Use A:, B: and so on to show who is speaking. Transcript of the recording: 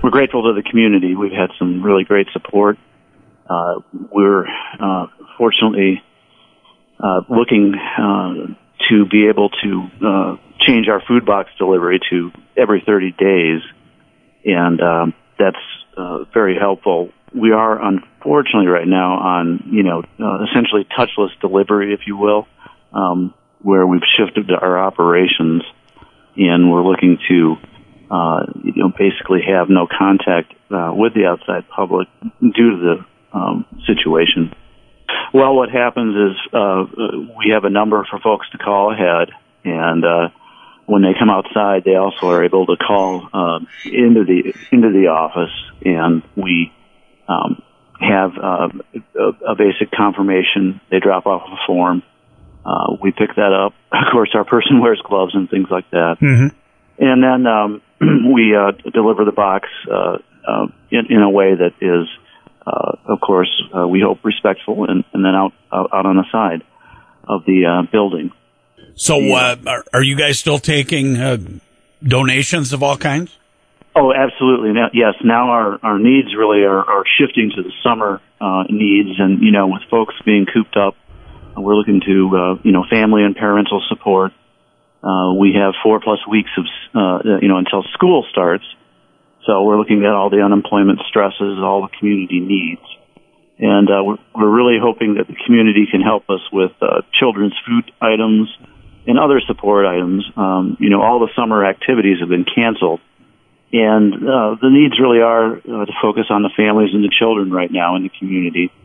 A: we're grateful to the community. We've had some really great support. We're fortunately looking to be able to change our food box delivery to every 30 days, and that's very helpful. We are unfortunately right now on, essentially touchless delivery, if you will, where we've shifted our operations, and we're looking to, basically have no contact with the outside public due to the situation. Well, what happens is we have a number for folks to call ahead, and when they come outside, they also are able to call into the office, and we have a basic confirmation. They drop off a form. We pick that up. Of course, our person wears gloves and things like that.
B: Mm-hmm.
A: And then we deliver the box in a way that is, of course, we hope respectful, and then out on the side of the building.
B: So are you guys still taking donations of all kinds?
A: Oh, absolutely. Yes. Now our needs really are shifting to the summer needs, and with folks being cooped up, we're looking to family and parental support. We have 4+ weeks of until school starts, so we're looking at all the unemployment stresses, all the community needs, and we're really hoping that the community can help us with children's food items and other support items. All the summer activities have been canceled. And the needs really are to focus on the families and the children right now in the community.